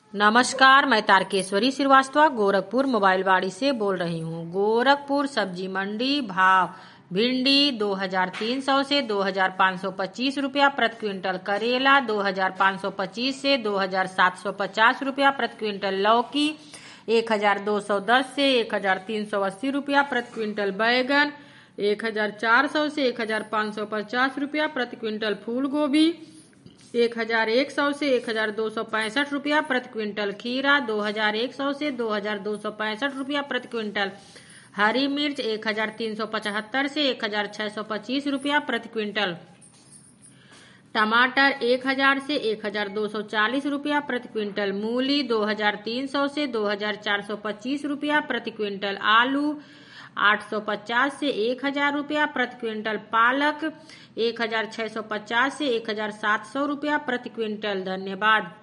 नमस्कार, मैं तारकेश्वरी श्रीवास्तव गोरखपुर मोबाइल वाड़ी से बोल रही हूँ। गोरखपुर सब्जी मंडी भाव भिंडी 2300 से 2525 रुपया प्रति क्विंटल, करेला 2525 से 2750 रुपया प्रति क्विंटल, लौकी 1210 से 1380 रुपया प्रति क्विंटल, बैगन 1400 से 1550 रुपया प्रति क्विंटल, फूल गोभी 1100 से 1265 रुपया प्रति क्विंटल, खीरा 2100 से 2265 रुपया प्रति क्विंटल, हरी मिर्च 1375 से 1625 रुपया प्रति क्विंटल, टमाटर 1000 से 1240 रुपया प्रति क्विंटल, मूली 2300 से 2425 रुपया प्रति क्विंटल, आलू 850 से 1000 रुपया प्रति क्विंटल, पालक 1650 से 1700 रुपया प्रति क्विंटल। धन्यवाद।